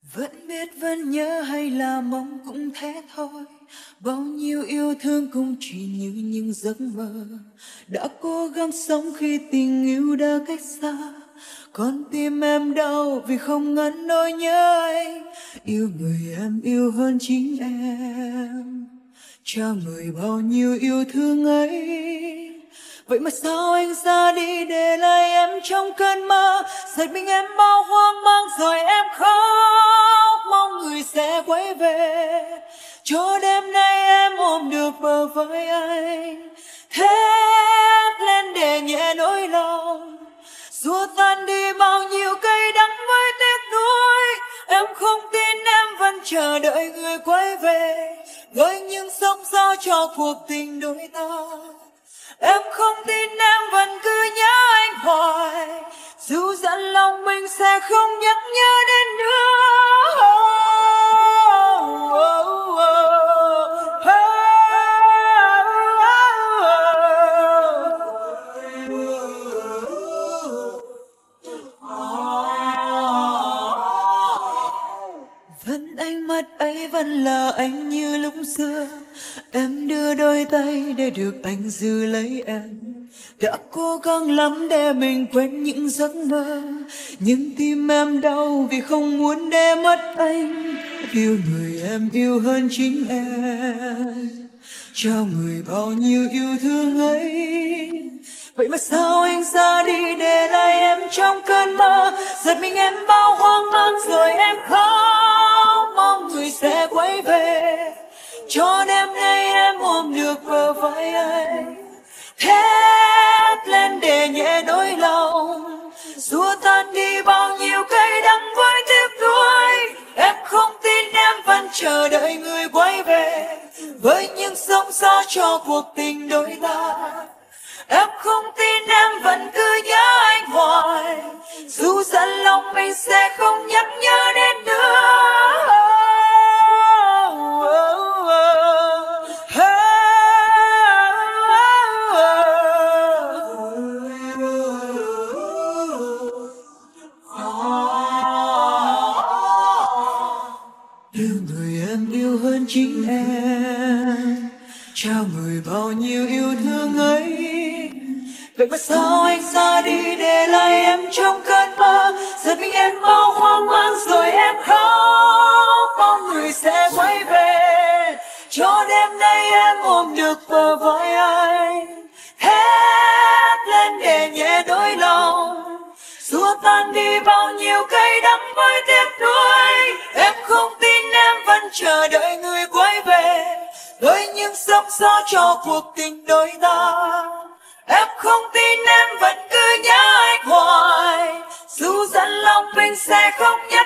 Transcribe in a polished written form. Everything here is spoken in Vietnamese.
Vẫn biết vẫn nhớ hay là mong cũng thế thôi. Bao nhiêu yêu thương cũng chỉ như những giấc mơ. Đã cố gắng sống khi tình yêu đã cách xa. Con tim em đau vì không ngăn nỗi nhớ anh. Yêu người em yêu hơn chính em. Cho người bao nhiêu yêu thương ấy. Vậy mà sao anh ra đi để lại em trong cơn mơ. Giật mình em bao hoang mang rồi em khóc. Mong người sẽ quay về cho đêm nay em ôm được bờ vai anh. Thét lên để nhẹ nỗi lòng, xua tan đi bao nhiêu cay đắng với tiếc nuối. Em không tin em vẫn chờ đợi người quay về với những sóng gió cho cuộc tình đôi ta. Em không tin em vẫn cứ nhớ anh hoài, dù dặn lòng mình sẽ không nhắc nhớ đến nữa. Vẫn ánh mắt ấy vẫn là anh như lúc xưa. Em đưa đôi tay để được anh giữ lấy em. Đã cố gắng lắm để mình quên những giấc mơ, nhưng tim em đau vì không muốn để mất anh. Yêu người em yêu hơn chính em, trao người bao nhiêu yêu thương ấy. Vậy mà sao anh ra đi để lại em trong cơn mơ. Giật mình em bao hoang mang rồi em khóc. Mong người sẽ quay về cho đêm nay em ôm được bờ vai anh. Thét lên để nhẹ nỗi lòng, xua tan đi bao nhiêu cay đắng với tiếc nuối. Em không tin em vẫn chờ đợi người quay về với những sóng gió cho cuộc tình đôi ta. Em không tin em vẫn cứ nhớ anh hoài, dù dặn lòng mình sẽ không nhắc nhớ đến nữa. Yêu người em yêu hơn chính em, trao người bao nhiêu yêu thương ấy. Vậy mà sao anh ra đi để lại em trong cơn mơ. Giật mình em bao hoang mang rồi em khóc. Mong người sẽ quay về cho đêm nay em ôm được bờ vai anh. Hét lên để nhẹ nỗi lòng, xua tan đi bao nhiêu cay đắng với tiếc nuối. Em không tin em vẫn chờ đợi người quay về với những sóng gió cho cuộc tình đôi ta. Em không tin em vẫn cứ nhớ anh hoài, dù dặn lòng mình sẽ không nhớ